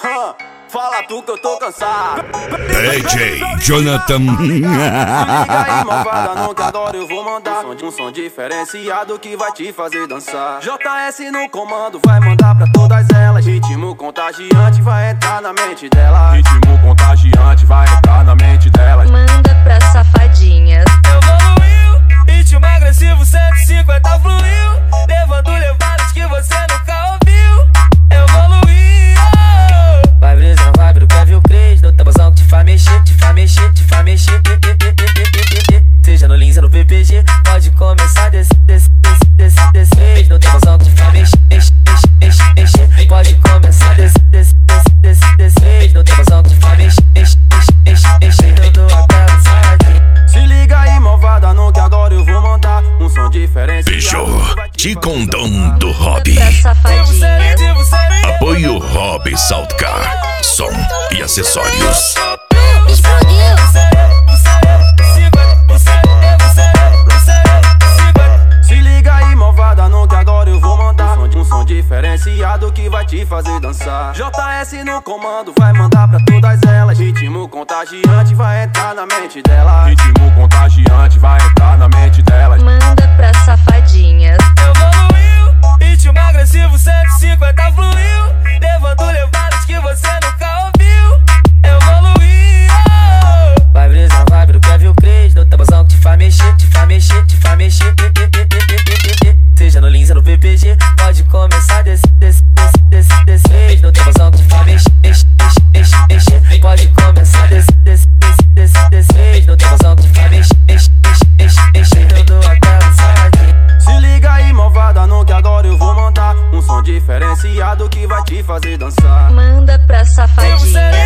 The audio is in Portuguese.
Fala tu que eu tô cansado. DJ Jonathan. Liga aí, malvada, não que adoro, eu vou mandar um som diferenciado que vai te fazer dançar. JS no comando, vai mandar pra todas elas. Ritmo contagiante vai entrar na mente delas. Ritmo contagiante vai entrar na mente delas. Manda pra safadinhas. Evoluiu, ritmo agressivo 150 fluiu, levando levadas que você nunca ouviu. Evoluiu. Vai brisa, vai pro Kevin Cres, no tabuzão que te faz mexer, te faz mexer, te faz mexer. Seja no Lins ou no PPG, pode começar desse. No tabuzão que te faz mexer, pode começar desse. No tabuzão que te faz mexer, eu dou a cansada. Se liga aí, malvada, não que agora eu vou mandar um som diferenciado. Bicho, de condom do Hobby. Pra safadinhas. Apoio Hobby Saltcar. Som e acessórios. Explodiu. Se liga aí, malvada, não que agora eu vou mandar um som diferenciado que vai te fazer dançar. JS no comando, vai mandar pra todas elas. Ritmo contagiante vai entrar na mente delas. Ritmo contagiante vai entrar na mente delas. Manda pra safadinhas. Evoluiu, ritmo agressivo 150 fluiu, levando levadas que você nunca ouviu. Evoluiu. Vai brisa, vai pro Kevin Cres, no tabuzão que te faz mexer, te faz mexer, te faz mexer. Seja no Lins ou no PPG, pode começar desse. No tabuzão que te faz mexer, pode começar desse. No tabuzão que te faz mexer, eu dou a cansada. Se liga aí, malvada, não que agora eu vou mandar um som diferenciado que vai te fazer dançar. Manda pra safadinhas.